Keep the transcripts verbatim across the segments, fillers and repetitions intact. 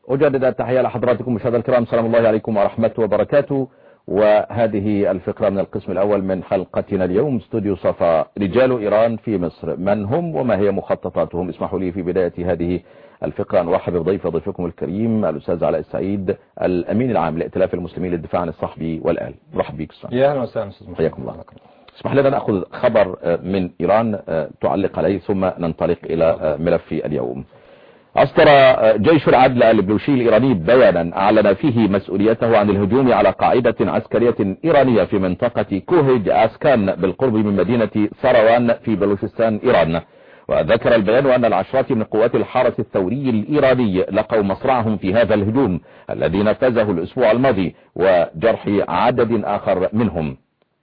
أجدد التحية لحضراتكم مشاهدينا الكرام، سلام الله عليكم ورحمته وبركاته. وهذه الفقرة من القسم الأول من حلقتنا اليوم، استوديو صفا، رجال إيران في مصر، من هم وما هي مخططاتهم. اسمحوا لي في بداية هذه الفقرة أن أرحب بضيف ضيفكم الكريم الأستاذ علاء السعيد، الأمين العام لائتلاف المسلمين للدفاع عن الصحب والآل. مرحب بك أستاذ. يا أهلا وسهلا أستاذ محمد. حياكم الله. اسمح لنا نأخذ خبر من إيران تعلق عليه ثم ننطلق إلى ملف اليوم. أصدر جيش العدل البلوشي الإيراني بيانا أعلن فيه مسؤوليته عن الهجوم على قاعدة عسكرية إيرانية في منطقة كوهج أسكان بالقرب من مدينة سروان في بلوشستان إيران. وذكر البيان أن العشرات من قوات الحرس الثوري الإيراني لقوا مصرعهم في هذا الهجوم الذي نفذه الأسبوع الماضي وجرح عدد آخر منهم.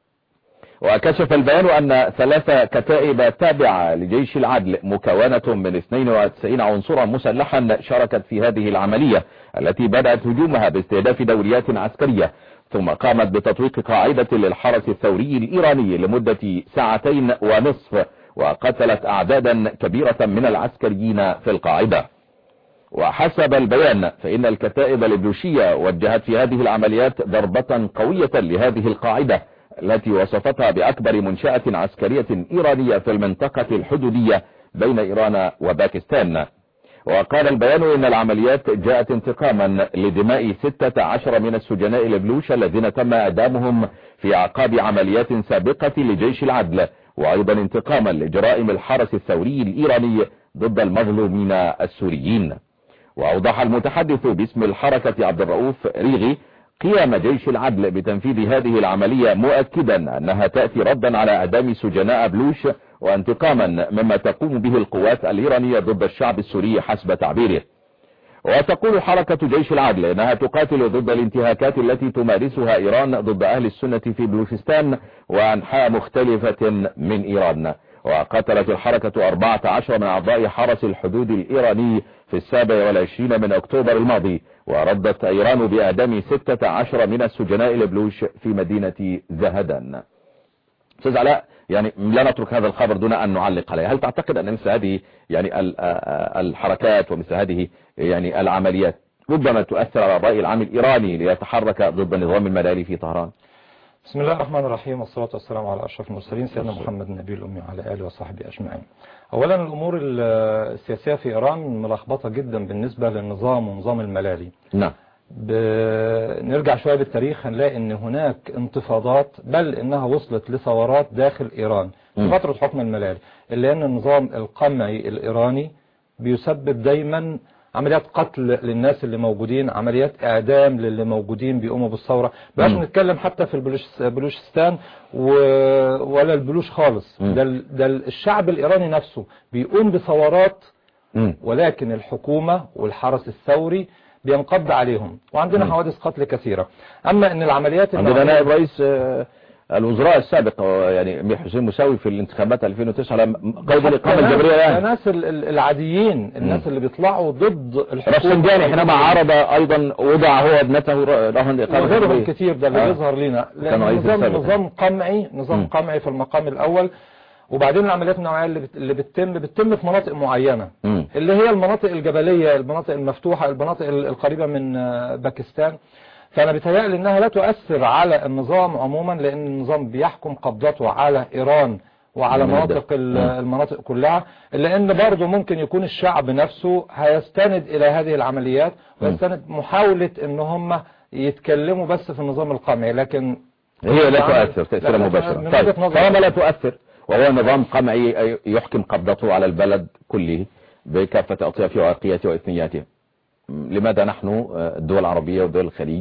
وكشف البيان أن ثلاث كتائب تابعة لجيش العدل مكونة من اثنين وتسعين عنصرا مسلحا شاركت في هذه العملية التي بدأت هجومها باستهداف دوريات عسكرية، ثم قامت بتطويق قاعدة للحرس الثوري الإيراني لمدة ساعتين ونصف، وقتلت أعدادا كبيرة من العسكريين في القاعدة. وحسب البيان فإن الكتائب البلوشية وجهت في هذه العمليات ضربة قوية لهذه القاعدة التي وصفتها بأكبر منشأة عسكرية إيرانية في المنطقة الحدودية بين إيران وباكستان. وقال البيان إن العمليات جاءت انتقاما لدماء ستة عشر من السجناء البلوش الذين تم إعدامهم في أعقاب عمليات سابقة لجيش العدل، وأيضا انتقاما لجرائم الحرس الثوري الإيراني ضد المظلومين السوريين. وأوضح المتحدث باسم الحركة عبد الرؤوف ريغي قيام جيش العدل بتنفيذ هذه العملية، مؤكدا أنها تأتي ردا على إعدام سجناء بلوش وانتقاما مما تقوم به القوات الإيرانية ضد الشعب السوري حسب تعبيره. وتقول حركة جيش العدل أنها تقاتل ضد الانتهاكات التي تمارسها إيران ضد أهل السنة في بلوشستان وأنحاء مختلفة من إيران. وقتلت الحركة أربعة عشر من أعضاء حرس الحدود الإيراني في السابع والعشرين من أكتوبر الماضي، وردت إيران بإعدام ستة عشر من السجناء البلوش في مدينة زهدان. أستاذ علاء، يعني لا نترك هذا الخبر دون أن نعلق عليه. هل تعتقد أن مثل هذه يعني الحركات ومثل هذه يعني العمليات ربما تؤثر على الرأي العام الإيراني ليتحرك ضد النظام المدني في طهران؟ بسم الله الرحمن الرحيم، والصلاة والسلام على أشرف المرسلين سيدنا محمد النبي الأمي وعلى آله وصحبه أجمعين. أولا الأمور السياسية في إيران ملخبطة جدا بالنسبة للنظام ونظام الملالي. نعم. نرجع شوية بالتاريخ هنلاقي ان هناك انتفاضات، بل انها وصلت لثورات داخل ايران في فترة حكم الملالي، الا ان النظام القمعي الايراني بيسبب دايما عمليات قتل للناس اللي موجودين، عمليات اعدام للي موجودين بيقوموا بالثورة. بلاش نتكلم حتى في البلوشستان ولا البلوش خالص، ده, ده الشعب الايراني نفسه بيقوم بثورات، ولكن الحكومة والحرس الثوري بينقض عليهم، وعندنا م. حوادث قتل كثيرة. أما أن العمليات عندنا نائب رئيس الوزراء السابق يعني أمير حسين مساوي في الانتخابات ألفين وتسعة قيد الإقامة الجبرية، يعني الناس العاديين، الناس م. اللي بيطلعوا ضد الحكومة. رفسنجاني حينما عرض أيضا وضع هو ابنته رهن الإقامة وغيرهم كثير، ده اللي بيظهر آه. لنا نظام نظام قمعي نظام م. قمعي في المقام الأول. وبعدين العمليات النوعية اللي بتتم بتتم في مناطق معينة، م. اللي هي المناطق الجبلية، المناطق المفتوحة، المناطق القريبة من باكستان. فأنا بيتهيألي أنها لا تؤثر على النظام عموما، لأن النظام بيحكم قبضته على إيران وعلى مناطق المناطق كلها، إلا أن برضه ممكن يكون الشعب نفسه هيستند إلى هذه العمليات ويستند محاولة أن هم يتكلموا بس في النظام القمعي، لكن هي لا تؤثر تأثير مباشرة. طيب طالما لا تؤثر وهو نظام قمعي يحكم قبضته على البلد كله بكافة أطيافه وعرقياته وإثنياته، لماذا نحن الدول العربية ودول الخليج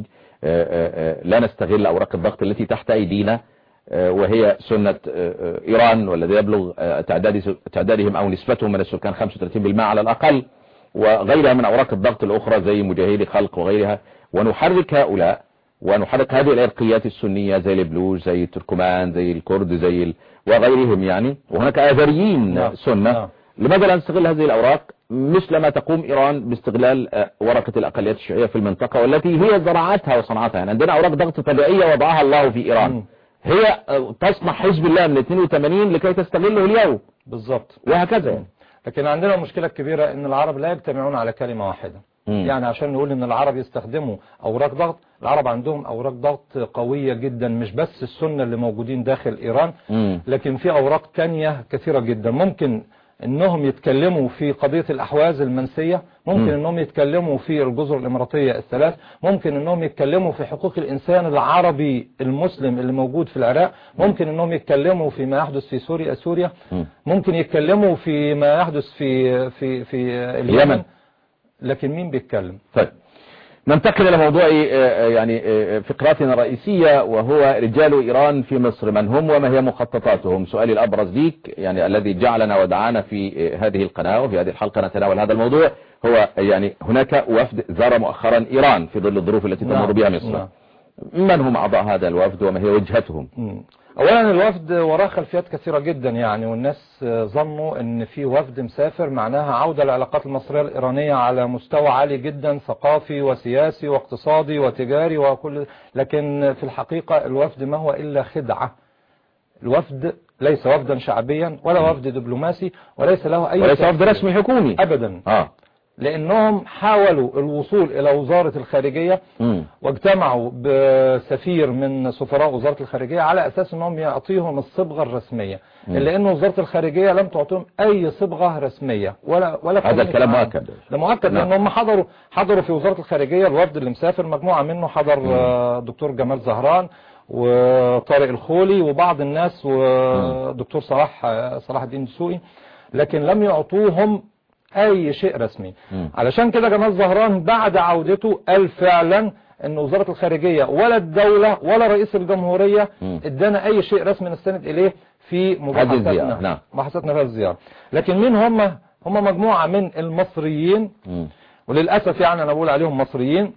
لا نستغل أوراق الضغط التي تحت أيدينا، وهي سنة إيران والذي يبلغ تعداد تعدادهم أو نسبتهم من السكان خمسة وثلاثين بالمئة على الأقل، وغيرها من أوراق الضغط الأخرى زي مجاهدي خلق وغيرها، ونحرك هؤلاء ونحرك هذه العرقيات السنية زي البلوش زي التركمان زي الكرد زي ال... وغيرهم يعني، وهناك آذريين سنة. لماذا لا نستغل هذه الأوراق مثل ما تقوم إيران باستغلال ورقة الأقليات الشيعية في المنطقة والتي هي زراعتها وصنعتها؟ يعني عندنا أوراق ضغط طبيعية وضعها الله في إيران، هي تصنع حزب الله من اثنين وثمانين لكي تستغله اليوم بالضبط، وهكذا. لكن عندنا مشكلة كبيرة ان العرب لا يجتمعون على كلمة واحدة. مم. يعني عشان نقول ان العرب يستخدموا اوراق ضغط، العرب عندهم اوراق ضغط قوية جدا، مش بس السنة اللي موجودين داخل ايران، مم. لكن في اوراق تانية كثيرة جدا. ممكن انهم يتكلموا في قضية الاحواز المنسية، ممكن م. انهم يتكلموا في الجزر الاماراتية الثلاث، ممكن انهم يتكلموا في حقوق الانسان العربي المسلم اللي موجود في العراق، ممكن انهم يتكلموا في ما يحدث في سوريا سوريا م. ممكن يتكلموا في ما يحدث في في في اليمن. لكن مين بيتكلم؟ طيب ننتقل إلى موضوع يعني فقراتنا الرئيسية، وهو رجال إيران في مصر، من هم وما هي مخططاتهم. سؤالي الأبرز ليك يعني الذي جعلنا ودعانا في هذه القناة وفي هذه الحلقة نتناول هذا الموضوع، هو يعني هناك وفد زار مؤخرا إيران في ظل الظروف التي تمر بها مصر. نعم. من هم أعضاء هذا الوفد وما هي وجهتهم؟ م. اولا الوفد وراه خلفيات كثيرة جدا يعني، والناس ظنوا ان في وفد مسافر معناها عودة العلاقات المصرية الايرانية على مستوى عالي جدا، ثقافي وسياسي واقتصادي وتجاري وكل، لكن في الحقيقة الوفد ما هو الا خدعة. الوفد ليس وفدا شعبيا ولا وفد دبلوماسي، وليس له اي وليس وفد رسمي حكومي ابدا. آه. لانهم حاولوا الوصول الى وزارة الخارجية م. واجتمعوا بسفير من سفراء وزارة الخارجية على اساس انهم يعطيهم الصبغة الرسمية، الا ان وزارة الخارجية لم تعطيهم اي صبغة رسمية ولا ولا هذا الكلام مؤكد. ده مؤكد نعم. لانهم حضروا حضروا في وزارة الخارجية. الوفد اللي مسافر مجموعة منه حضر دكتور جمال زهران وطارق الخولي وبعض الناس ودكتور صلاح صلاح الدين الدسوقي، لكن لم يعطوهم اي شيء رسمي. م. علشان كده جمال زهران بعد عودته قال فعلا ان وزارة الخارجية ولا الدولة ولا رئيس الجمهورية ادانا اي شيء رسمي نستند اليه في مباحثاتنا نعم. مباحثاتنا في الزيارة. لكن مين هم؟ هم مجموعة من المصريين، م. وللأسف يعني انا بقول عليهم مصريين،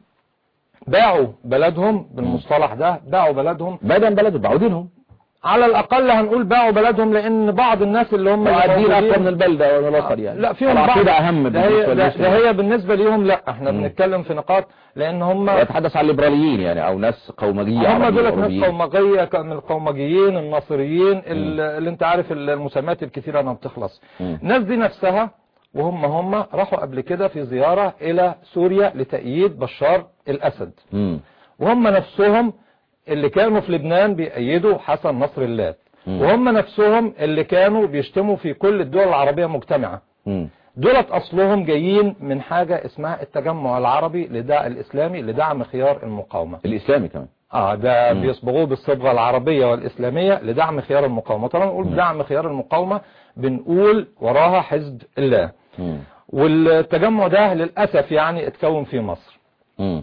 باعوا بلدهم بالمصطلح ده، باعوا بلدهم بعدين بلدهم باعوا دينهم، على الأقل هنقول باعوا بلدهم، لأن بعض الناس اللي هم الدين أكثر من البلدة ولا الأخر يعني. لا فيهم بعض أهم ده هي, ده هي بالنسبة لهم. لا احنا م. بنتكلم في نقاط، لأن هم يتحدث عن الليبراليين يعني أو ناس قومجية، هم دولت ناس قومجية من القومجيين الناصريين اللي, اللي انت عارف المسمات الكثيرة ما بتخلص. الناس دي نفسها وهم هم راحوا قبل كده في زيارة إلى سوريا لتأييد بشار الأسد، م. وهم نفسهم اللي كانوا في لبنان بيأيدوا حسن نصر الله، م. وهم نفسهم اللي كانوا بيشتموا في كل الدول العربية مجتمعة. دولت أصلهم جايين من حاجة اسمها التجمع العربي لدعم الإسلامي لدعم خيار المقاومة. الإسلامي كمان اه ده م. بيصبغوه بالصبغة العربية والإسلامية لدعم خيار المقاومة. طبعا نقول دعم خيار المقاومة بنقول وراها حزب الله. م. والتجمع ده للأسف يعني اتكون في مصر. م.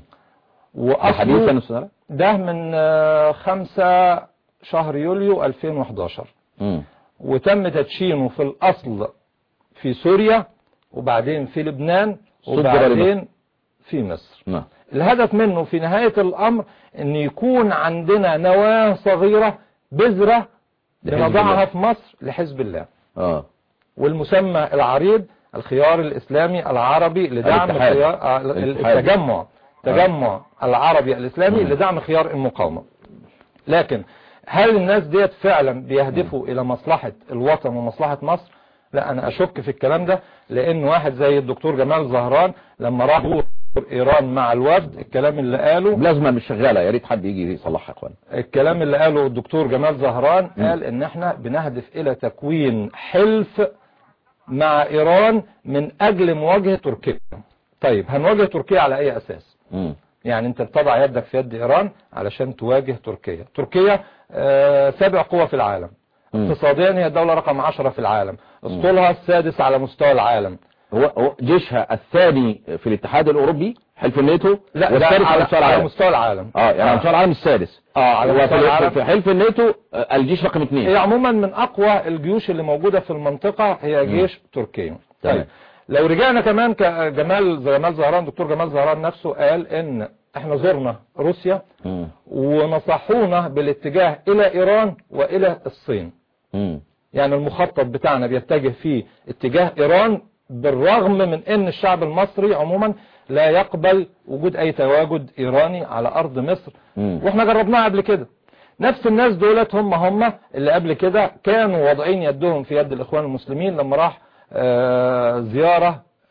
وأصله ده من خمسة شهر يوليو ألفين وحداشر، م. وتم تدشينه في الأصل في سوريا وبعدين في لبنان وبعدين في مصر. م. الهدف منه في نهاية الأمر أن يكون عندنا نواة صغيرة بذرة بنضعها في مصر لحزب الله. آه. والمسمى العريض الخيار الإسلامي العربي لدعم خيار التجمع تجمع العربي الإسلامي م. لدعم خيار المقاومة. لكن هل الناس ديت فعلا بيهدفوا م. إلى مصلحة الوطن ومصلحة مصر؟ لا أنا أشك في الكلام ده، لأن واحد زي الدكتور جمال زهران لما راح إيران مع الوفد الكلام اللي قاله لازم مش شغالة، يا ريت حد يجي يصلحها يا اخوان. الكلام اللي قاله الدكتور جمال زهران م. قال إن احنا بنهدف إلى تكوين حلف مع إيران من أجل مواجهة تركيا. طيب هنواجه تركيا على أي أساس؟ م. يعني انت بتضع يدك في يد ايران علشان تواجه تركيا. تركيا آه سابع قوة في العالم، م. اقتصاديا هي الدولة رقم عشرة في العالم، اسطولها السادس على مستوى العالم، هو جيشها الثاني في الاتحاد الاوروبي حلف الناتو، لا والثالث على, على, على مستوى العالم. اه يعني على مستوى العالم السادس. اه على مستوى العالم في حلف الناتو الجيش رقم اثنين. هي عموما من اقوى الجيوش اللي موجودة في المنطقة هي جيش م. تركيا. طيب لو رجعنا كمان كجمال جمال زهران، دكتور جمال زهران نفسه قال ان احنا زرنا روسيا م. ونصحونا بالاتجاه الى ايران والى الصين. م. يعني المخطط بتاعنا بيتجه في اتجاه ايران، بالرغم من ان الشعب المصري عموما لا يقبل وجود اي تواجد ايراني على ارض مصر. م. واحنا جربناها قبل كده. نفس الناس دولت هم هم اللي قبل كده كانوا واضعين يدهم في يد الاخوان المسلمين لما راح آه زيارة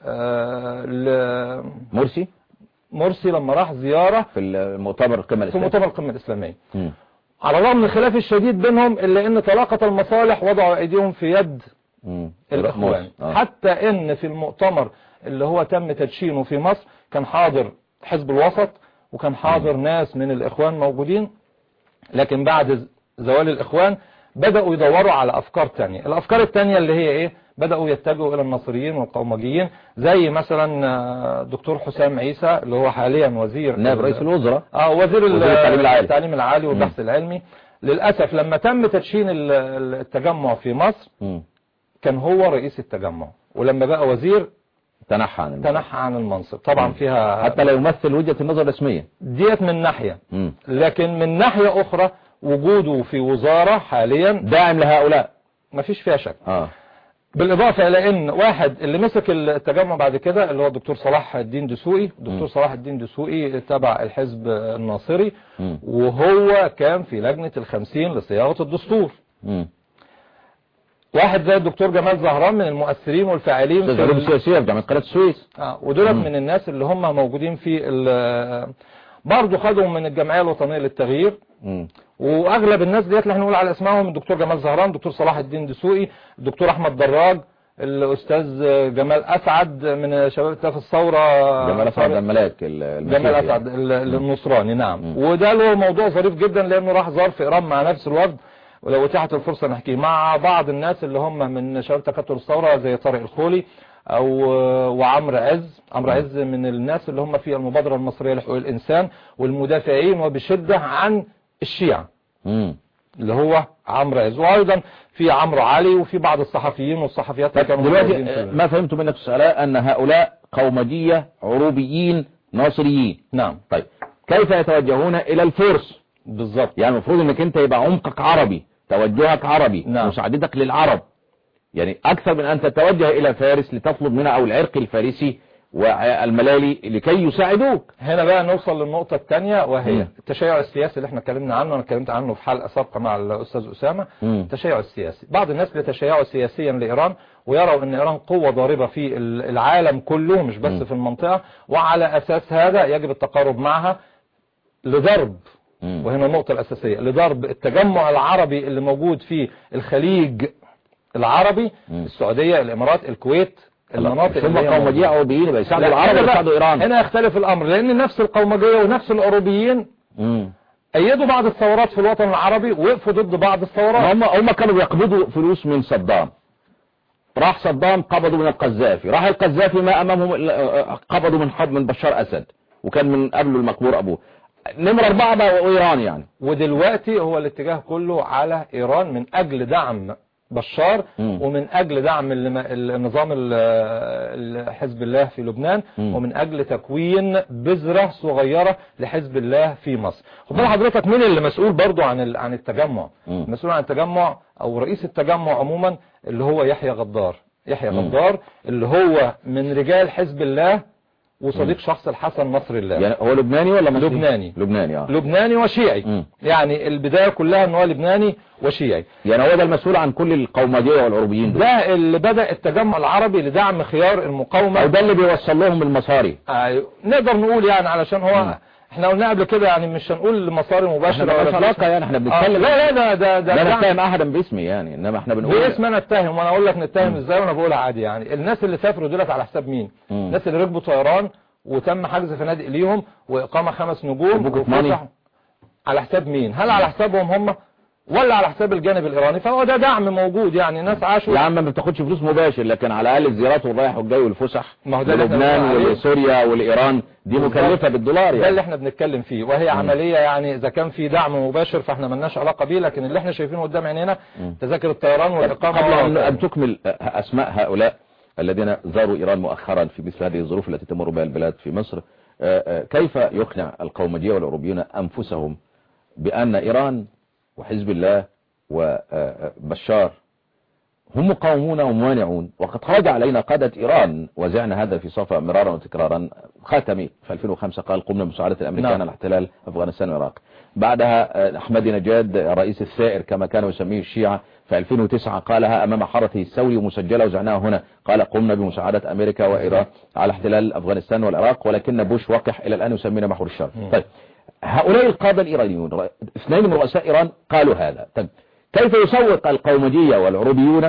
آه مرسي مرسي لما راح زيارة في المؤتمر القمة الإسلامية، في مؤتمر القمة الإسلامية، م. على الرغم من الخلاف الشديد بينهم إلا أن طلاقة المصالح وضعوا أيديهم في يد م. الإخوان. آه. حتى أن في المؤتمر اللي هو تم تدشينه في مصر كان حاضر حزب الوسط وكان حاضر م. ناس من الإخوان موجودين، لكن بعد زوال الإخوان بدأوا يدوروا على أفكار تانية. الأفكار التانية اللي هي إيه؟ بدأوا يتجهوا إلى الناصريين والقومجيين، زي مثلا دكتور حسام عيسى اللي هو حاليا وزير نائب رئيس الوزراء، اه وزير, وزير التعليم العالي, التعليم العالي والبحث العلمي. للأسف لما تم تدشين التجمع في مصر م. كان هو رئيس التجمع، ولما بقى وزير تنحى عن المنصب. تنحى عن المنصب طبعا م. فيها حتى لا يمثل وجهة النظر الرسمية ديت من ناحية م. لكن من ناحية أخرى وجوده في وزارة حاليا داعم لهؤلاء ما فيش فيها شك. آه. بالإضافة إلى أن واحد اللي مسك التجمع بعد كده اللي هو الدكتور صلاح الدين دسوقي، الدكتور صلاح الدين دسوقي تبع الحزب الناصري م. وهو كان في لجنة الخمسين لصياغة الدستور. م. واحد زي الدكتور جمال زهران من المؤثرين والفاعلين في العلوم السياسية في جامعة قناة السويس، آه ودولت من الناس اللي هم موجودين في برضه خدوا من الجمعية الوطنية للتغيير. م. واغلب الناس ديت اللي احنا نقول على اسمائهم الدكتور جمال زهران، الدكتور صلاح الدين دسوقي، الدكتور احمد دراج، الاستاذ جمال اسعد من شباب ائتلاف الثوره، جمال اسعد الملاك جمال اسعد النصراني. نعم م. وده له موضوع ظريف جدا لانه راح زار في ايران مع نفس الوفد، ولو اتاحت الفرصه نحكيه مع بعض الناس اللي هم من شباب تكتل الثوره زي طارق الخولي او وعمرو عز. عمرو عز من الناس اللي هم في المبادره المصريه لحقوق الانسان والمدافعين وبشده عن الشيعة مم. اللي هو عمرو عز، وايضا في عمرو علي وفي بعض الصحفيين والصحفيات اللي كانوا دلوقتي ما فهمت منك السؤال ان هؤلاء قومجية عروبيين ناصريين. نعم. طيب كيف يتوجهون الى الفرس بالضبط؟ يعني المفروض انك انت يبقى عمقك عربي، توجهك عربي، نعم. مساعدتك للعرب، يعني اكثر من ان تتوجه الى فارس لتطلب منها او العرق الفارسي والملالي لكي يساعدوك. هنا بقى نوصل للنقطة الثانية وهي م. التشيع السياسي اللي احنا اتكلمنا عنه، انا اتكلمت عنه في حلقة سابقة مع الاستاذ اسامة. م. التشيع السياسي، بعض الناس بيتشيعوا سياسيا لايران ويروا ان ايران قوة ضاربة في العالم كله مش بس م. في المنطقة، وعلى اساس هذا يجب التقارب معها لضرب م. وهنا النقطة الاساسية لضرب التجمع العربي اللي موجود في الخليج العربي، م. السعودية، الامارات، الكويت، المناطق ثم قومجية عربيين يبقى يساعدوا العرب ويساعدوا ايران. هنا يختلف الامر لان نفس القومجية ونفس الاوروبيين امم ايدوا بعض الثورات في الوطن العربي ووقفوا ضد بعض الثورات. هم هم كانوا بيقبضوا فلوس من صدام، راح صدام قبضوا من القذافي، راح القذافي ما امامهم قبضوا من حب من بشار اسد وكان من قبله المقبور ابوه. نمرة اربعة بقى وايران يعني. ودلوقتي هو الاتجاه كله على ايران من اجل دعم بشار م. ومن اجل دعم النظام حزب الله في لبنان م. ومن اجل تكوين بذرة صغيرة لحزب الله في مصر. خد بال حضرتك مين اللي مسؤول برضو عن عن التجمع؟ م. مسؤول عن التجمع او رئيس التجمع عموما اللي هو يحيى غدار. يحيى م. غدار اللي هو من رجال حزب الله وصديق م. شخص الحسن نصر الله. يعني هو لبناني ولا مصري؟ لبناني. لبناني اه لبناني وشيعي. م. يعني البداية كلها ان هو لبناني وشيعي. يعني هو ده المسؤول عن كل القومجية والعروبيين دول. ده اللي بدأ التجمع العربي لدعم خيار المقاومة، او ده اللي بيوصل لهم المصاري. آه نقدر نقول يعني علشان هو م. احنا قلنا قبل كده يعني مش هنقول مصاري مباشرة ولا علاقة يعني احنا بنتكلم. آه لا لا ده ده ده لا نتهم احدا باسمي يعني، انما احنا بنقول باسم انا اتهم وانا اقول لك نتهم ازاي وانا بقولها عادي. يعني الناس اللي سافروا دولت على حساب مين؟ م. الناس اللي ركبوا طيران وتم حجز فنادق ليهم واقامة خمس نجوم وفسح على حساب مين؟ هل على حسابهم هم ولا على حساب الجانب الايراني؟ فهو ده دعم موجود يعني ناس عاشوا. يا عم ما بتاخدش فلوس مباشر لكن على الاقل الزيارات والرايح والجاي والفسح للبنان ولسوريا والايران دي مكلفة بالدولار يعني. ده اللي احنا بنتكلم فيه وهي م. عملية يعني اذا كان في دعم مباشر فاحنا ملناش علاقة بيه، لكن اللي احنا شايفينه قدام عينينا تذاكر الطيران والاقامة. قبل ان تكمل اسماء هؤلاء الذين زاروا ايران مؤخرا في مثل هذه الظروف التي تمر بها البلاد في مصر، كيف يقنع القومجية والأوروبيون أنفسهم بأن إيران وحزب الله وبشار هم مقاومون وموانعون، وقد خرج علينا قادة إيران وزعنا هذا في صفا مرارا وتكرارا. خاتمي في ألفين وخمسة قال قمنا بمساعدة الأمريكان على احتلال أفغانستان والعراق. بعدها أحمدي نجاد رئيس الثائر كما كانوا يسميه الشيعة في ألفين وتسعة قالها أمام حارته الثوري ومسجلة وزعناها هنا، قال قمنا بمساعدة أمريكا وإيران على احتلال أفغانستان والعراق، ولكن بوش وقح إلى الآن يسمينا محور الشر. طيب هؤلاء القادة الإيرانيون اثنين من رؤساء إيران قالوا هذا. طيب كيف يسوق القومجية والعروبيون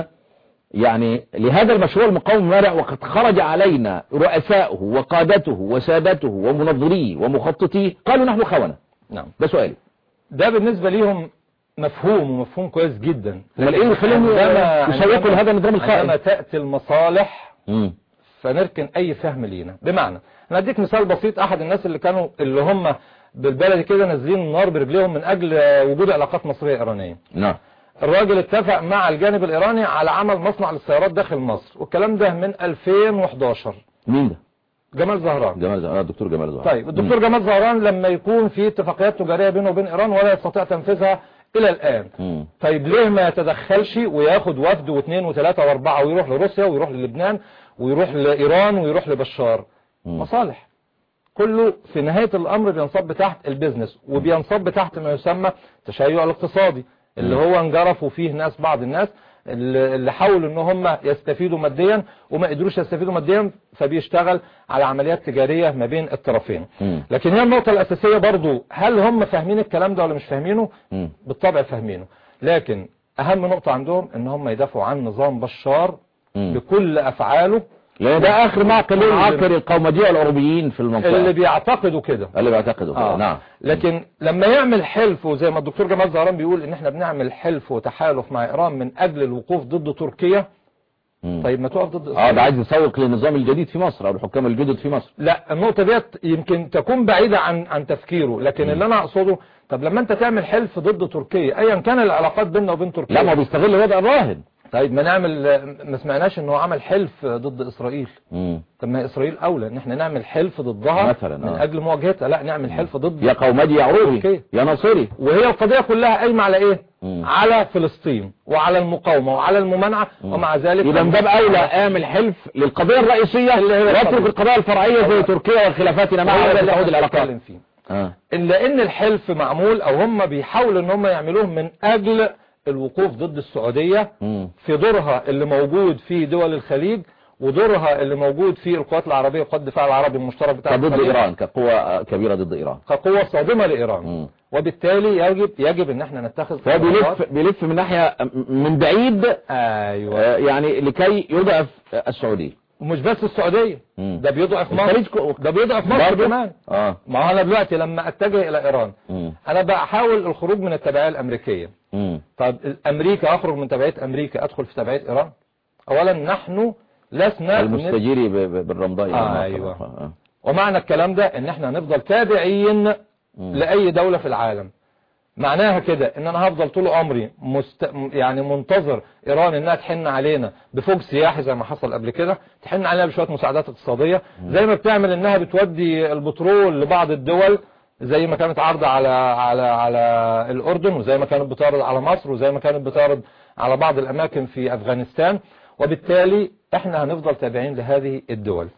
يعني لهذا المشروع المقاوم المارع وقد خرج علينا رؤساؤه وقادته وسادته ومنظريه ومخططيه قالوا نحن خونة؟ نعم، ده سؤالي. ده بالنسبة ليهم مفهوم ومفهوم كويس جدا، لكن ايه يخليهم يسوقوا لهذا النظام الخائن؟ عندما تأتي المصالح مم. فنركن اي فهم لينا. بمعنى انا اديك مثال بسيط، احد الناس اللي كانوا اللي هم بالبلد كده نازلين النار برجليهم من اجل وجود علاقات مصرية ايرانية. نعم. الراجل اتفق مع الجانب الايراني على عمل مصنع للسيارات داخل مصر، والكلام ده من ألفين وإحداشر. مين ده؟ جمال زهران. جمال زهران، الدكتور جمال زهران. طيب الدكتور جمال زهران لما يكون في اتفاقيات تجارية بينه وبين ايران ولا يستطيع تنفيذها الى الان، مم. طيب ليه ما يتدخلش وياخد وفد واثنين وثلاثة واربعة ويروح لروسيا ويروح للبنان ويروح لايران ويروح لبشار؟ مم. مصالح. كله في نهاية الامر بينصب تحت البيزنس وبينصب تحت ما يسمى تشيع الاقتصادي، اللي هو انجرفوا فيه ناس، بعض الناس اللي حاولوا ان هم يستفيدوا ماديا وما قدروش يستفيدوا ماديا، فبيشتغل على عمليات تجارية ما بين الطرفين. مم. لكن هي النقطة الاساسية برضو، هل هم فاهمين الكلام ده ولا مش فاهمينه؟ مم. بالطبع فاهمينه، لكن اهم نقطة عندهم ان هم يدافعوا عن نظام بشار مم. بكل افعاله، لان ده اخر معقل عاقر القومجية والعروبيين في المنطقة اللي بيعتقدوا كده اللي بيعتقدوا كده. آه. نعم. لكن لما يعمل حلف، وزي ما الدكتور جمال زهران بيقول ان احنا بنعمل حلف وتحالف مع ايران من اجل الوقوف ضد تركيا، مم. طيب ما تقف ضد اه ده عايز يسوق للنظام الجديد في مصر او الحكام الجدد في مصر. لا، النقطة ديت يمكن تكون بعيدة عن عن تفكيره، لكن مم. اللي انا اقصده، طب لما انت تعمل حلف ضد تركيا ايا كان العلاقات بيننا وبين تركيا، لا ما بيستغل وضع الراهن. طيب ما نعمل، ما سمعناش ان هو عمل حلف ضد اسرائيل؟ مم. طب ما اسرائيل اولى ان احنا نعمل حلف ضدها مثلا من آه. اجل مواجهتها، لا نعمل حلف ضد يا قومجي يا عروبي تركيا. يا ناصري. وهي القضية كلها قايمة على ايه؟ مم. على فلسطين وعلى المقاومة وعلى الممانعة، مم. ومع ذلك اذا من باب اولى اعمل حلف للقضية الرئيسية اللي هي واترك القضية. القضايا الفرعية زي تركيا وخلافاتنا معها هو ده اللي وتعود احنا العلاقات. بنتكلم فيه. اه إلا إن الحلف معمول أو هم بيحاولوا إن هم يعملوه من أجل الوقوف ضد السعودية مم. في دورها اللي موجود في دول الخليج، ودورها اللي موجود في القوات العربية وقوات الدفاع العربي المشترك بتاع ضد الخليج ايران كقوة كبيرة ضد ايران، كقوة صادمة لإيران. مم. وبالتالي يجب يجب إن احنا نتخذ فهو بيلف بيلف من ناحية من بعيد، أيوة، آه، يعني لكي يضعف السعودية. ومش بس السعودية، مم. ده بيضعف مصر، الخليج كو- ده بيضعف مصر برضه؟ كمان. اه ما هو انا دلوقتي لما اتجه الى ايران، مم. انا بحاول الخروج من التبعية الامريكية. مم. طب امريكا، اخرج من تبعية امريكا ادخل في تبعية ايران؟ اولا نحن لسنا المستجيري ب- ب- بالرمضاء. آه ايوه. آه. ومعنى الكلام ده ان احنا هنفضل تابعين مم. لاي دولة في العالم. معناها كده ان انا هفضل طول عمري مست... يعني منتظر ايران انها تحن علينا بفوج سياحي زي ما حصل قبل كده، تحن علينا بشوية مساعدات اقتصادية زي ما بتعمل انها بتودي البترول لبعض الدول، زي ما كانت عارضة على على على الاردن، وزي ما كانت بتعرض على مصر، وزي ما كانت بتعرض على بعض الاماكن في افغانستان. وبالتالي احنا هنفضل تابعين لهذه الدول.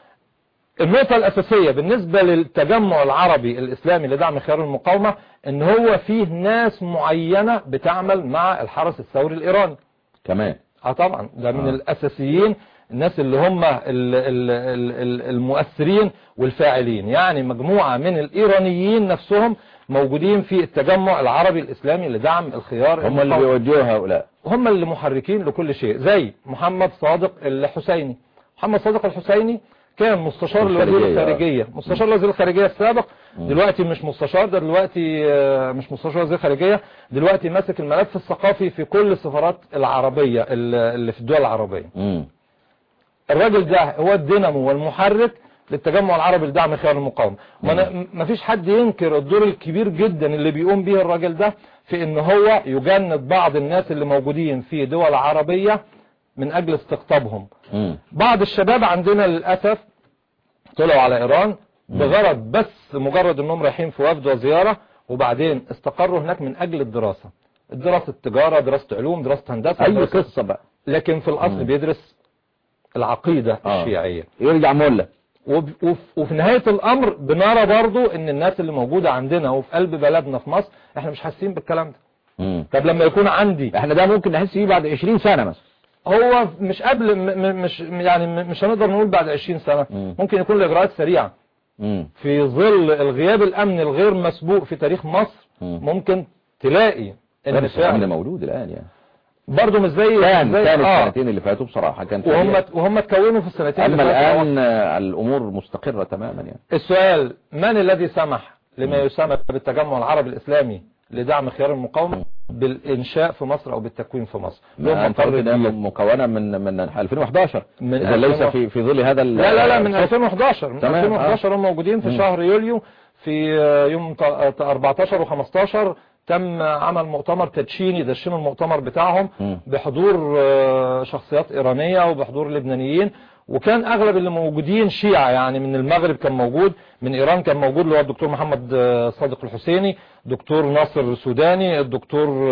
النقطة الأساسية بالنسبة للتجمع العربي الإسلامي لدعم خيار المقاومة ان هو فيه ناس معينة بتعمل مع الحرس الثوري الإيراني كمان. اه طبعا ده من آه. الأساسيين، الناس اللي هم ال- ال- ال- المؤثرين والفاعلين، يعني مجموعة من الإيرانيين نفسهم موجودين في التجمع العربي الإسلامي لدعم الخيار هم اللي بيوجهوا هؤلاء، هم اللي محركين لكل شيء، زي محمد صادق الحسيني. محمد صادق الحسيني كان مستشار لوزير الخارجية، مستشار لوزير الخارجية السابق، دلوقتي مش مستشار، ده دلوقتي مش مستشار وزير الخارجية، دلوقتي ماسك الملف الثقافي في كل السفارات العربية اللي في الدول العربية. مم. الراجل ده هو الدينامو والمحرك للتجمع العربي لدعم خيار المقاومة. ما فيش حد ينكر الدور الكبير جدا اللي بيقوم به الراجل ده في ان هو يجند بعض الناس اللي موجودين في دول عربية من اجل استقطابهم. مم. بعض الشباب عندنا للأسف طلعوا على ايران بغرض بس مجرد انهم رايحين في وفد وزيارة، وبعدين استقروا هناك من اجل الدراسة، دراسة تجارة، دراسة علوم، دراسة هندسة، اي دراسة، قصة بقى، لكن في الاصل مم. بيدرس العقيدة آه. الشيعية. يرجع مولى. وب- وف- وفي نهاية الامر بنرى برضو ان الناس اللي موجودة عندنا وفي قلب بلدنا في مصر احنا مش حاسين بالكلام ده. مم. طب لما يكون عندي، احنا ده ممكن نحس بيه بعد عشرين سنة مثلا. هو مش قبل م- مش يعني مش هنقدر نقول بعد عشرين سنة. مم. ممكن يكون الاجراءات سريعة مم. في ظل الغياب الامني الغير مسبوق في تاريخ مصر. مم. ممكن تلاقي ان بس الامن فعلا موجود الان يعني. برضه مش زي كان زي كان آه. السنتين اللي فاتوا بصراحة كان وهم سريع. وهم اتكونوا في السنتين اما اللي فاتوا. الان آه، الامور مستقرة تماما يعني. السؤال: من الذي سمح لما يسمى بالتجمع العربي الاسلامي لدعم خيار المقاومة بالانشاء في مصر او بالتكوين في مصر؟ ما انت قلت ده مكونة من من ألفين وحداشر، من اذا ليس في في ظل هذا لا لا لا من ألفين وحداشر. من تمام. ألفين وحداشر آه. هم موجودين في مم. شهر يوليو. في يوم أربعتاشر وخمستاشر تم عمل مؤتمر تدشيني، دشنوا المؤتمر بتاعهم مم. بحضور آه، شخصيات إيرانية وبحضور لبنانيين، وكان اغلب اللي موجودين شيعة. يعني من المغرب كان موجود، من ايران كان موجود اللي هو الدكتور محمد آه، صادق الحسيني، دكتور ناصر السوداني، الدكتور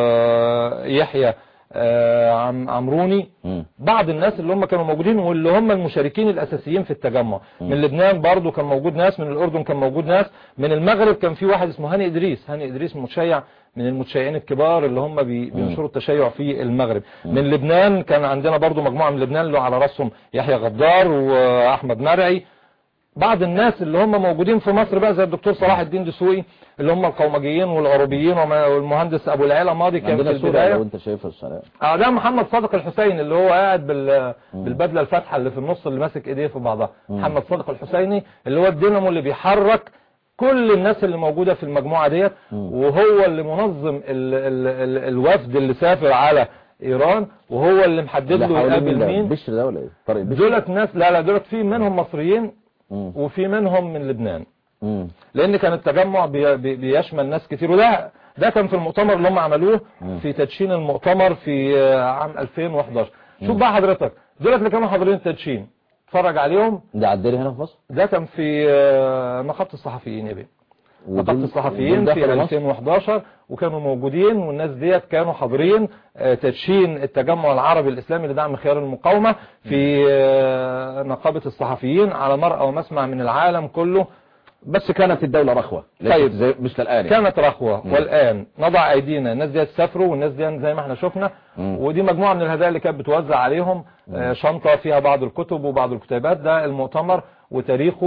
آه، يحيى آه، عم- عمروني، مم. بعض الناس اللي هم كانوا موجودين واللي هم المشاركين الاساسيين في التجمع. من لبنان برضو كان موجود ناس، من الاردن كان موجود ناس، من المغرب كان في واحد اسمه هاني ادريس. هاني ادريس متشيع من المتشيعين الكبار اللي هم بي- بينشروا التشيع في المغرب. من لبنان كان عندنا برضو مجموعة من لبنان اللي على راسهم يحيى غدار واحمد مرعي. بعض الناس اللي هم موجودين في مصر بقى زي الدكتور صلاح الدين دسوقي اللي هم القومجيين والعربيين، وما- والمهندس ابو العلا ماضي كان في عندنا صورة البداية. لو انت شايفها السلام. اه ده محمد صادق الحسين اللي هو قاعد بال... بالبدله الفاتحه اللي في النص اللي ماسك ايديه في بعضها. محمد صادق الحسيني اللي هو الدينامو اللي بيحرك كل الناس اللي موجوده في المجموعه ديت، وهو اللي منظم ال... ال... ال... الوفد اللي سافر على ايران، وهو اللي محدد له يقابل مين. بشر ده ولا ايه؟ طارق بشر. دولت ناس، لا لا دولت في منهم مصريين مم. وفي منهم من لبنان. مم. لان كان التجمع بي بي بيشمل ناس كتير، وده ده كان في المؤتمر اللي هم عملوه في تدشين المؤتمر في آه، عام ألفين وحداشر. شوف بقى حضرتك دولت اللي كانوا حاضرين التدشين، اتفرج عليهم. ده عدلي هنا في مصر؟ ده كان في آه، نقابة الصحفيين يا بيه، نقابة الصحفيين في ألفين وحداشر، وكانوا موجودين، والناس ديت كانوا حاضرين آه، تدشين التجمع العربي الإسلامي لدعم خيار المقاومة في آه، نقابة الصحفيين على مرأى ومسمع من العالم كله. بس كانت الدولة رخوة. طيب زي مثل الآن يعني. كانت رخوة. مم. والآن نضع أيدينا. الناس دي سافروا، والناس دي زي ما احنا شفنا. مم. ودي مجموعة من الهدايا اللي كانت بتوزع عليهم. آه شنطة فيها بعض الكتب وبعض الكتيبات. ده المؤتمر وتاريخه،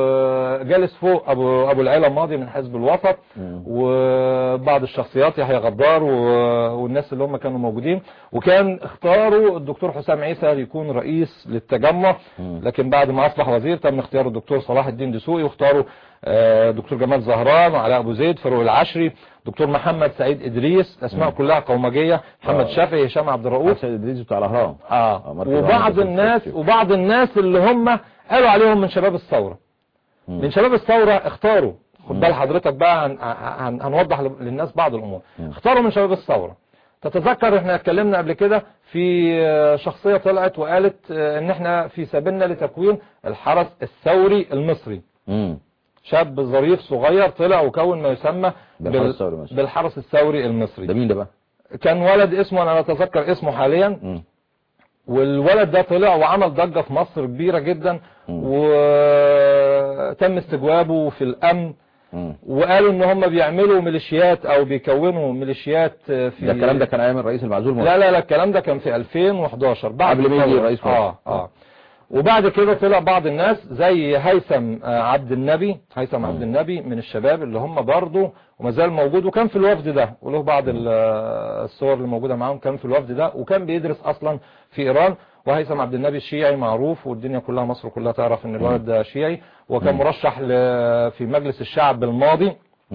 وجالس فوق أبو, أبو العلا ماضي من حزب الوسط، مم. وبعض الشخصيات يحيى غدار والناس اللي هم كانوا موجودين. وكان اختاروا الدكتور حسام عيسى يكون رئيس للتجمع، مم. لكن بعد ما أصبح وزير تم اختيار الدكتور صلاح الدين دسوقي، واختاروا دكتور جمال زهران وعلاء ابو زيد، فاروق العشري، دكتور محمد سعيد ادريس، اسماء مم. كلها قومجيه، محمد آه. شافعي، هشام عبد الرؤوف، سعيد ادريس بتاع الاهرام. اه وبعض الناس وبعض الناس اللي هم قالوا عليهم من شباب الثوره. مم. من شباب الثوره اختاروا، خد بال حضرتك بقى، هن... هن... هنوضح للناس بعض الامور. مم. اختاروا من شباب الثوره. تتذكر احنا اتكلمنا قبل كده في شخصيه طلعت وقالت ان احنا في سبيلنا لتكوين الحرس الثوري المصري. مم. شاب ظريف صغير طلع وكون ما يسمى بالحرس, بال... بالحرس الثوري المصري. ده مين ده بقى؟ كان ولد اسمه، انا لا اتذكر اسمه حاليا. م. والولد ده طلع وعمل ضجة في مصر كبيرة جدا، م. وتم استجوابه في الامن، م. وقالوا ان هم بيعملوا ميليشيات او بيكونوا ميليشيات في ده الكلام ده كان ايام الرئيس المعزول لا لا لا الكلام ده كان في ألفين وحداشر بعد قبل ما يجي الرئيس. اه اه وبعد كده طلع بعض الناس زي هيثم عبد النبي هيثم عبد النبي من الشباب اللي هم برضه وما زال موجود، وكان في الوفد ده، وله بعض الصور اللي موجوده معاهم، كان في الوفد ده وكان بيدرس اصلا في ايران. وهيثم عبد النبي الشيعي معروف، والدنيا كلها مصر كلها تعرف ان الولد ده شيعي، وكان مرشح في مجلس الشعب الماضي.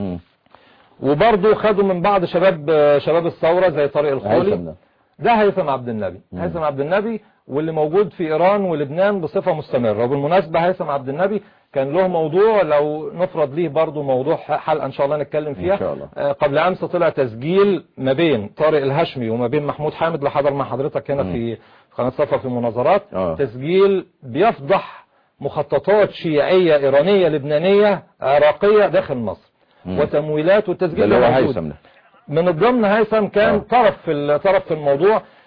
وبرضه خدوا من بعض شباب شباب الثوره زي طارق الخولي. ده هيثم عبد النبي هيثم عبد النبي واللي موجود في ايران ولبنان بصفة مستمرة. وبالمناسبة هيثم عبد النبي كان له موضوع لو نفرض ليه برضو موضوع حلقة ان شاء الله نتكلم فيها إن شاء الله. قبل امس طلع تسجيل ما بين طارق الهشمي وما بين محمود حامد اللي حضر مع حضرتك هنا م. في قناة صفا في المناظرات. أوه. تسجيل بيفضح مخططات شيعية ايرانية لبنانية عراقية داخل مصر م. وتمويلات، والتسجيل اللي هو هيثم ده من الضمن. هيثم كان أوه. طرف في طرف في الموضوع.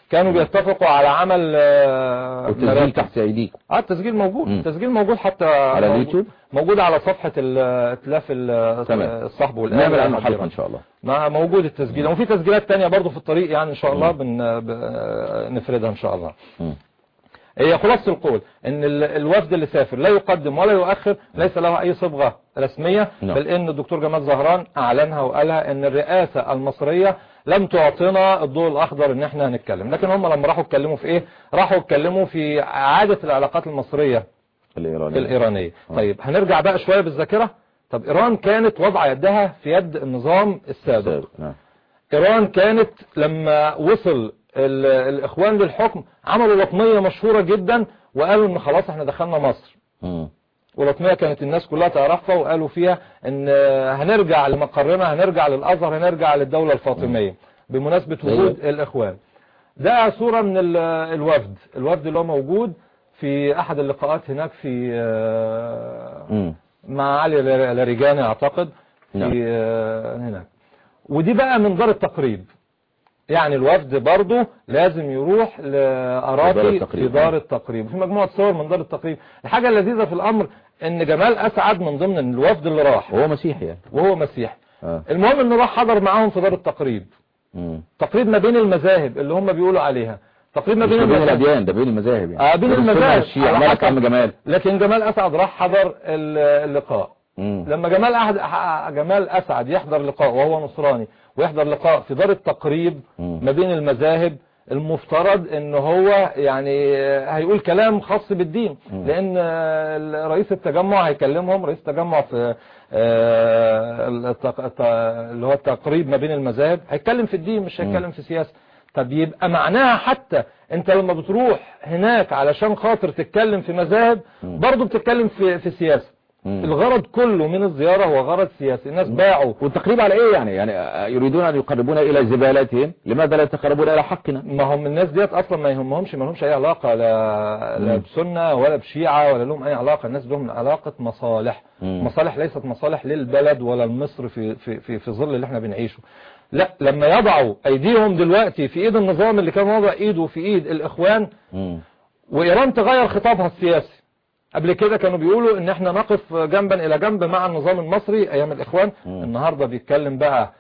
كانوا بيتفقوا على عمل والتسجيل تحت ايديكم. اه التسجيل موجود. م. التسجيل موجود حتى على اليوتيوب، موجود على صفحة ائتلاف الصحب والآن. نعمل عنه حلقة ان شاء الله. ما موجود التسجيل، وفي تسجيلات تانية برضو في الطريق يعني ان شاء الله بنفردها ان شاء الله. م. هي خلاصة القول ان الوفد اللي سافر لا يقدم ولا يؤخر، ليس له اي صبغة رسمية، بل ان الدكتور جمال زهران اعلنها وقالها ان الرئاسة المصرية لم تعطينا الضوء الاخضر ان احنا هنتكلم. لكن هم لما راحوا اتكلموا في ايه؟ راحوا اتكلموا في اعادة العلاقات المصرية الإيرانية, الإيرانية. طيب هنرجع بقى شوية بالذاكرة. طب ايران كانت وضع يدها في يد النظام السابق. نعم. ايران كانت لما وصل الاخوان للحكم عملوا لطمية مشهورة جدا وقالوا ان خلاص احنا دخلنا مصر. م. ولطمية كانت الناس كلها تعرفها، وقالوا فيها ان هنرجع لمقرنا، هنرجع للازهر، هنرجع للدولة الفاطمية بمناسبة وجود الاخوان. ده صورة من الوفد الوفد اللي هو موجود في احد اللقاءات هناك في م. مع علي لاريجاني اعتقد في م. هناك. ودي بقى من دار التقريب، يعني الوفد برضه لازم يروح لأراضي في دار التقريب، في مجموعة صور من دار التقريب. الحاجة اللذيذة في الأمر ان جمال أسعد من ضمن الوفد اللي راح، وهو مسيحي يعني. وهو مسيحي. آه. المهم انه راح حضر معاهم في دار التقريب. مم. تقريب ما بين المذاهب اللي هم بيقولوا عليها، تقريب ما بين الأديان، ده بين المذاهب يعني. اه بين المذاهب. عم جمال. لكن جمال أسعد راح حضر اللقاء. مم. لما جمال أحد جمال أسعد يحضر لقاء وهو نصراني ويحضر لقاء في دار التقريب مم. ما بين المذاهب، المفترض ان هو يعني هيقول كلام خاص بالدين. مم. لان رئيس التجمع هيكلمهم، رئيس التجمع في اللي هو التقريب ما بين المذاهب هيتكلم في الدين، مش هيتكلم في سياسة. طب يبقى معناها حتى انت لما بتروح هناك علشان خاطر تتكلم في مذاهب برضو بتتكلم في في سياسة. مم. الغرض كله من الزيارة هو غرض سياسي. الناس باعوا. والتقريب على ايه يعني؟ يعني يريدون ان يقربونا الى زبالتهم، لماذا لا يتقربون الى حقنا؟ ما هم الناس ديت اصلا ما يهمهمش، ما لهمش اي علاقة لا, لا بسنة ولا بشيعة ولا لهم اي علاقة. الناس لهم علاقة مصالح. مم. مصالح ليست مصالح للبلد ولا لمصر في في في, في ظل اللي احنا بنعيشه. لا، لما يضعوا ايديهم دلوقتي في ايد النظام اللي كان وضع ايده في ايد الاخوان، مم. وايران تغير خطابها السياسي. قبل كده كانوا بيقولوا ان احنا نقف جنبا الى جنب مع النظام المصري ايام الاخوان. مم. النهاردة بيتكلم بقى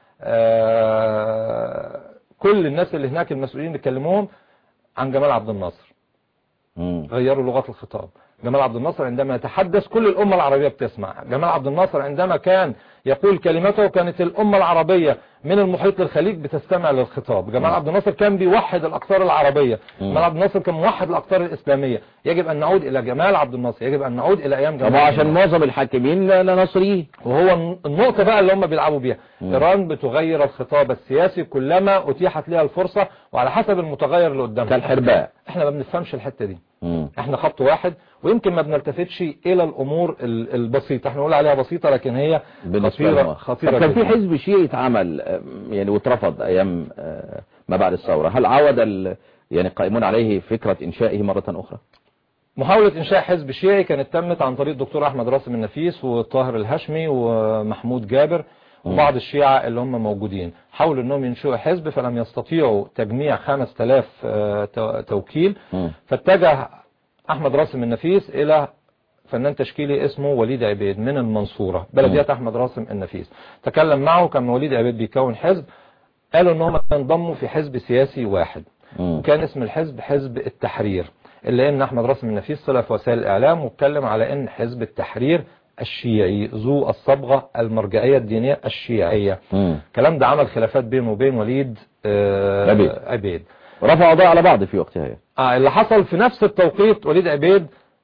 كل الناس اللي هناك المسؤولين بيتكلموهم عن جمال عبد الناصر. مم. غيروا لغة الخطاب. جمال عبد الناصر عندما يتحدث كل الأمة العربية بتسمع. جمال عبد الناصر عندما كان يقول كلمته كانت الأمة العربية من المحيط للخليج بتستمع للخطاب. جمال عبد الناصر كان بيوحد الأقطار العربية. جمال عبد الناصر كان موحد الأقطار الإسلامية. يجب أن نعود إلى جمال عبد الناصر، يجب أن نعود إلى أيام جمال. عشان معظم الحاكمين لا نصريين، وهو النقطة بقى اللي هم بيلعبوا بيها. مم. إيران بتغير الخطاب السياسي كلما أتيحت لها الفرصة وعلى حسب المتغير اللي قدامها. كالحرباء. احنا ما بنفهمش الحتة دي. مم. احنا خط واحد، ويمكن ما بنلتفتش الى الامور البسيطة. احنا نقول عليها بسيطة لكن هي خطيرة خطيرة. كان في حزب شيعي اتعمل يعني واترفض ايام ما بعد الثورة، هل عاود يعني قائمون عليه فكرة انشائه مرة اخرى؟ محاولة انشاء حزب شيعي كانت تمت عن طريق الدكتور احمد راسم النفيس والطاهر الهاشمي ومحمود جابر وبعض الشيعة اللي هم موجودين. حاولوا انهم ينشئوا حزب فلم يستطيعوا تجميع خمسة آلاف توكيل، فاتجه احمد راسم النفيس الى فنان تشكيلي اسمه وليد عبيد من المنصورة، بلدية احمد راسم النفيس. تكلم معه، كان وليد عبيد بيكون حزب، قالوا ان هم ينضموا في حزب سياسي واحد. كان اسم الحزب حزب التحرير، اللي ان احمد راسم النفيس طلع في وسائل الاعلام واتكلم على ان حزب التحرير الشيعي ذو الصبغة المرجعية الدينية الشيعية. الكلام ده عمل خلافات بينه وبين وليد آه عبيد. عبيد رفعوا قضايا على بعض في وقتها. آه اللي حصل في نفس التوقيت وليد عبيد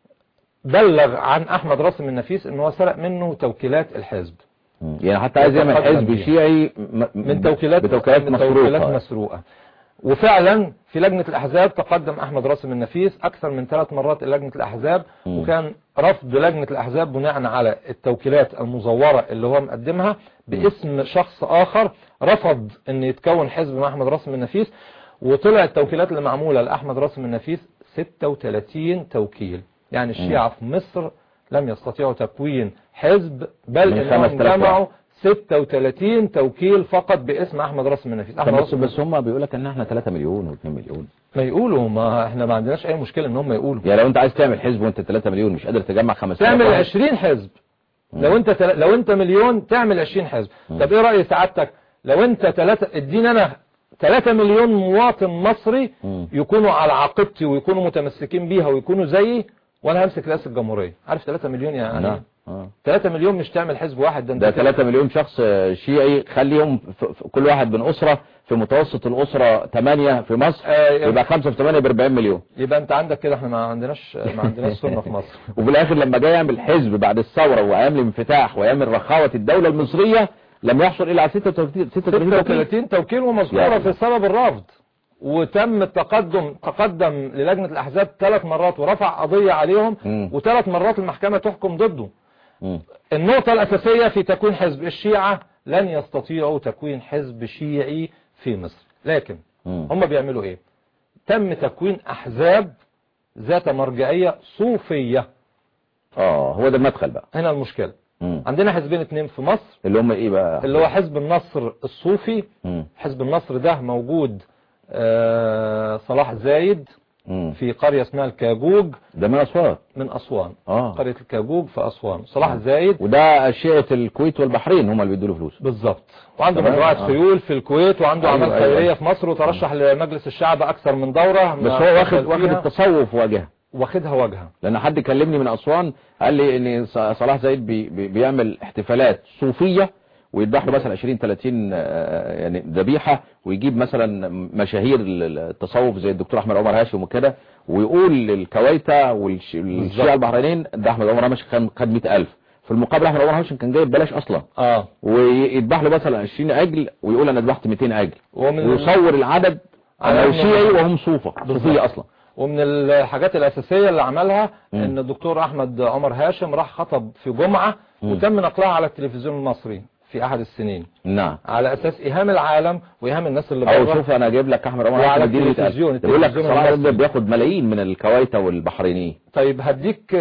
بلغ عن احمد راسم النفيس ان هو سرق منه توكيلات الحزب. يعني حتى عايز يعمل حزب شيعي من توكيلات بتوكيلات من توكيلات مسروقة. وفعلا في لجنة الأحزاب تقدم أحمد راسم النفيس أكثر من ثلاث مرات إلى لجنة الأحزاب، م. وكان رفض لجنة الأحزاب بناء على التوكيلات المزورة اللي هو مقدمها باسم شخص آخر، رفض أن يتكون حزب مع أحمد راسم النفيس. وطلع التوكيلات اللي معمولة لأحمد راسم النفيس ستة وثلاثين توكيل. يعني الشيعة في مصر لم يستطيعوا تكوين حزب، بل انهم جمعوا ستة وثلاثين توكيل فقط باسم احمد راسم النفيس. احمد بس, بس هم بيقول لك ان احنا ثلاثة مليون و2 مليون. ما يقولوا، ما احنا ما عندناش اي مشكله ان هم يقولوا. يعني لو انت عايز تعمل حزب وانت ثلاثة مليون مش قادر تجمع خمسة آلاف تعمل عشرين حزب. لو انت تل... لو انت مليون تعمل عشرين حزب. مم. طب ايه راي سعادتك لو انت ثلاثة اديني انا ثلاثة مليون مواطن مصري مم. يكونوا على عقيدتي ويكونوا متمسكين بيها ويكونوا زيي، وانا همسك رئاسه الجمهوريه. عارف ثلاثة مليون يعني نعم. آه. ثلاثة مليون مش تعمل حزب واحد. ده انت ده ثلاثة مليون شخص شيعي، خليهم في كل واحد من أسرة، في متوسط الأسرة ثمانية في مصر، آه يبقى خمسة في ثمانية ب أربعين مليون. يبقى انت عندك كده، احنا ما عندناش ما عندناش سنة في مصر. وفي الآخر لما جاي يعمل حزب بعد الثورة وأيام الانفتاح وأيام رخاوة الدولة المصرية لم يحصل إلا على ستة وثلاثين توكيل ومذكورة يعني. في سبب الرفض. وتم التقدم تقدم للجنة الأحزاب ثلاث مرات ورفع قضية عليهم، وثلاث مرات المحكمة تحكم ضده. م. النقطة الأساسية في تكوين حزب الشيعة لن يستطيعوا تكوين حزب شيعي في مصر، لكن م. هم بيعملوا ايه؟ تم تكوين أحزاب ذات مرجعية صوفية. اه هو ده المدخل بقى. هنا المشكلة. م. عندنا حزبين اتنين في مصر، اللي هم ايه بقى؟ اللي هو حزب النصر الصوفي. م. حزب النصر ده موجود آه صلاح زايد مم. في قرية اسمها الكاجوج. ده من أسوان. من أسوان. آه. قرية الكاجوج في أسوان. صلاح مم. زايد وده شيعة الكويت والبحرين هم اللي بيدوا له فلوس. بالظبط. وعنده مجموعة آه. خيول في الكويت، وعنده أعمال أيوة خيرية أيوة. في مصر، وترشح مم. لمجلس الشعب أكثر من دورة. بس هو واخد واخد التصوف واجهة. واخدها واجهة. لأن حد كلمني من أسوان قال لي إن صلاح زايد بي بي بيعمل احتفالات صوفية، ويذبح له مثلا عشرين ثلاثين يعني ذبيحه، ويجيب مثلا مشاهير التصوف زي الدكتور احمد عمر هاشم وكده، ويقول للكويتة والشيعة البحرينين ده احمد عمر هاشم كان خد مئة ألف، في المقابل احمد عمر هاشم كان جايب بلاش اصلا. اه ويذبح له مثلا عشرين عجل ويقول انا ذبحت مئتين عجل، ويصور العدد انه شيعي وهم صوفه صوفيه اصلا. ومن الحاجات الأساسية اللي عملها م. ان الدكتور احمد عمر هاشم راح خطب في جمعة م. وتم نقلها على التلفزيون المصري في احد السنين. نعم. على اساس ايهام العالم وايهام الناس اللي بره. او شوف انا جايب لك احمد عمر على التلفزيون، يقول لك صلاح بياخد ملايين من الكويت والبحرينيين. طيب هديك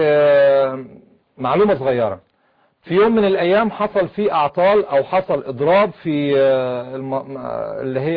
معلومة صغيرة. في يوم من الايام حصل في اعطال او حصل اضراب في اللي هي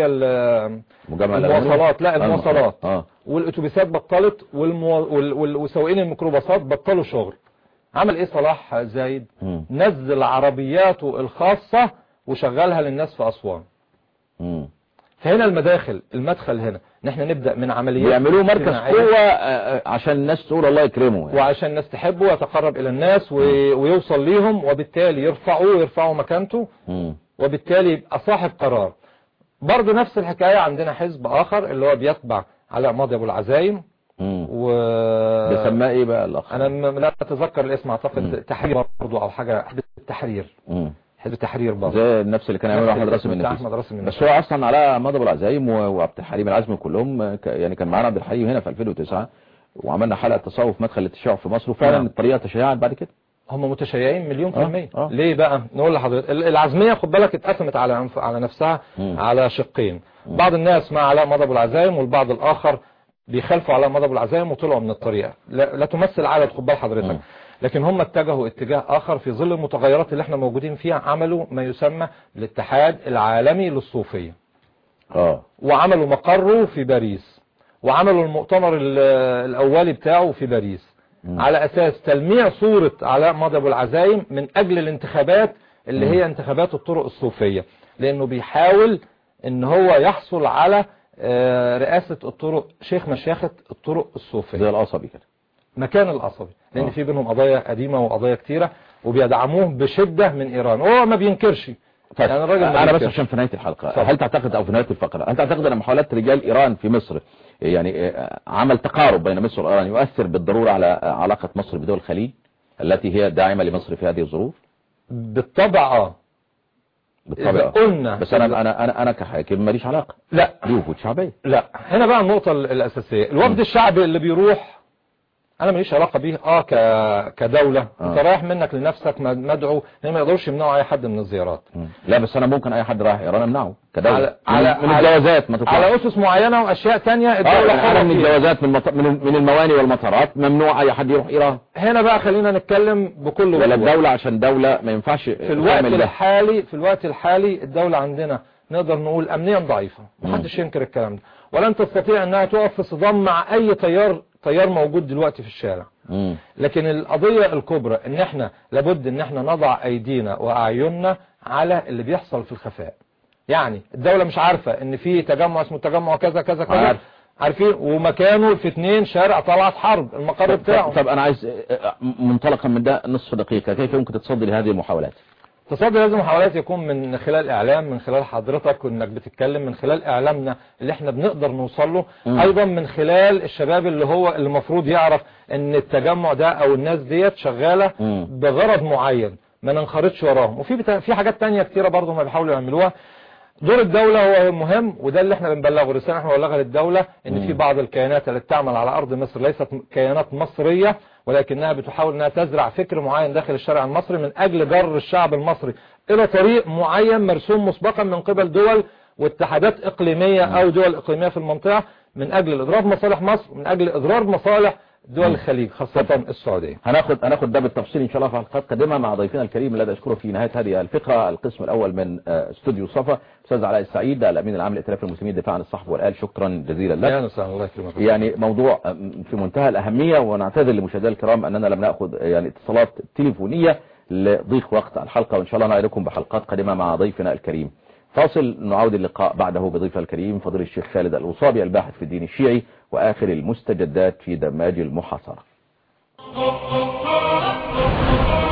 المواصلات. لا المواصلات. آه. والاتوبيسات بطلت والمو... وسواقين الميكروباصات بطلوا شغل. عمل ايه صلاح زايد؟ مم. نزل عربياته الخاصة وشغلها للناس في أسوان. مم. فهنا المداخل المدخل هنا نحن نبدأ من عمليات بيعملوه مركز قوة عشان الناس تقول الله يكرمه يعني. وعشان الناس تحبه ويتقرب إلى الناس وي... ويوصل ليهم، وبالتالي يرفعوه يرفعوا مكانته. مم. وبالتالي يبقى صاحب قرار. برضو نفس الحكاية عندنا حزب آخر اللي هو بيتبع علاء ماضي أبو العزايم. و بسماه ايه بقى الاخ؟ انا لا اتذكر الاسم، اعتقد تحرير برضه او حاجه. حزب التحرير. امم حزب التحرير برضه زي نفس اللي كان يعمله احمد راسم النفيس. بس هو اصلا على ماضي ابو العزايم وعبد الحليم العزمي كلهم يعني كان معانا عبد الحليم هنا في ألفين وتسعة وعملنا حلقه تصوف مدخل التشيع في مصر، وفعلا الطريقه تشيعت بعد كده. هم متشيعين مليون في المية. آه. ليه بقى؟ نقول لحضرتك العزميه خد بالك اتقسمت على على نفسها مم. على شقين. مم. بعض الناس مع علاء ماضي ابو العزايم، والبعض الاخر بيخالفوا على ماضي ابو العزايم وطلعوا من الطريقه. لا, لا تمثل عدد، خد بال حضرتك. م. لكن هم اتجهوا اتجاه اخر في ظل المتغيرات اللي احنا موجودين فيها. عملوا ما يسمى الاتحاد العالمي للصوفيه. اه وعملوا مقره في باريس، وعملوا المؤتمر الاولي بتاعه في باريس. م. على اساس تلميع صوره علاء ماضي ابو العزايم من اجل الانتخابات اللي م. هي انتخابات الطرق الصوفيه، لانه بيحاول ان هو يحصل على رئاسة الطرق، شيخ مشيخة الطرق الصوفية زي القصبي كده، مكان القصبي، لان آه. في بينهم قضايا قديمة وقضايا كتيرة، وبيدعموه بشدة من ايران. هو ما بينكرش طيب. يعني الراجل انا بس عشان في نهاية الحلقة صح. هل تعتقد او في نهاية الفقرة هل تعتقد ان محاولات رجال ايران في مصر يعني عمل تقارب بين مصر وايران يؤثر بالضرورة على علاقة مصر بدول الخليج التي هي داعمة لمصر في هذه الظروف؟ بالطبع اه بالطبع قلنا. بس انا انا انا انا كحاكم ماليش علاقه. لا دي وفود شعبيه. لا هنا بقى النقطه الاساسيه، الوفد الشعبي اللي بيروح انا ماليش علاقه بيه اه ك... كدوله آه. انت رايح منك لنفسك مدعو ان ما يقدروش يمنعوا اي حد من الزيارات. مم. لا بس انا ممكن اي حد رايح ايران امنعه كدوله على على من الجوازات ما تطلعش على اسس معينه واشياء ثانيه الدوله آه حره من الجوازات من مط... من من المواني والمطارات ممنوع اي حد يروح ايران. هنا بقى خلينا نتكلم بكل ولا وضوح. الدوله عشان دوله ما ينفعش في الوقت الحالي في الوقت الحالي الدوله عندنا نقدر نقول امنيا ضعيفه محدش ينكر الكلام ده، ولن تستطيع انها تقف في صدام مع اي تيار تيار موجود دلوقتي في الشارع. مم. لكن القضية الكبرى ان احنا لابد ان احنا نضع ايدينا واعيننا على اللي بيحصل في الخفاء. يعني الدولة مش عارفة ان في تجمع اسمه تجمع كذا كذا كذا عارف. عارفين ومكانه في اتنين شارع طلعت حرب المقر بتاعه. طب انا عايز منطلقا من ده نصف دقيقة كيف يمكن تصدي لهذه المحاولات؟ تصدي لازم محاولات يكون من خلال اعلام، من خلال حضرتك وانك بتتكلم، من خلال اعلامنا اللي احنا بنقدر نوصل له، ايضا من خلال الشباب اللي هو اللي المفروض يعرف ان التجمع ده او الناس ديت شغالة مم. بغرض معين ما ننخرطش وراهم. وفي بتا... في حاجات تانية كتيرة برضه ما بيحاولوا يعملوها. دور الدولة هو مهم وده اللي احنا بنبلغه، رسالة احنا بنبلغها للدولة ان مم. في بعض الكيانات اللي بتعمل على ارض مصر ليست كيانات مصرية، ولكنها بتحاول انها تزرع فكر معين داخل الشارع المصري من اجل جر الشعب المصري الى طريق معين مرسوم مسبقا من قبل دول واتحادات اقليمية او دول اقليمية في المنطقة من اجل اضرار مصالح مصر ومن اجل اضرار مصالح دول الخليج خاصة السعودية. هناخد هناخد ده بالتفصيل ان شاء الله في حلقات قادمة مع ضيفنا الكريم الذي اشكره في نهاية هذه الفقرة. القسم الاول من استوديو صفا استاذ علاء السعيد الامين العام لائتلاف المسلمين الدفاع عن الصحب والآل، شكرا جزيلا لك. الله يكرمك. يعني موضوع في منتهى الاهمية ونعتذر لمشاهدينا الكرام اننا لم ناخذ يعني اتصالات تليفونية لضيق وقت الحلقة، وان شاء الله نعيدكم بحلقات قادمة مع ضيفنا الكريم. فاصل نعود اللقاء بعده بضيفنا الكريم فضيلة الشيخ خالد الوصابي الباحث في الدين الشيعي واخر المستجدات في دماج المحاصرة.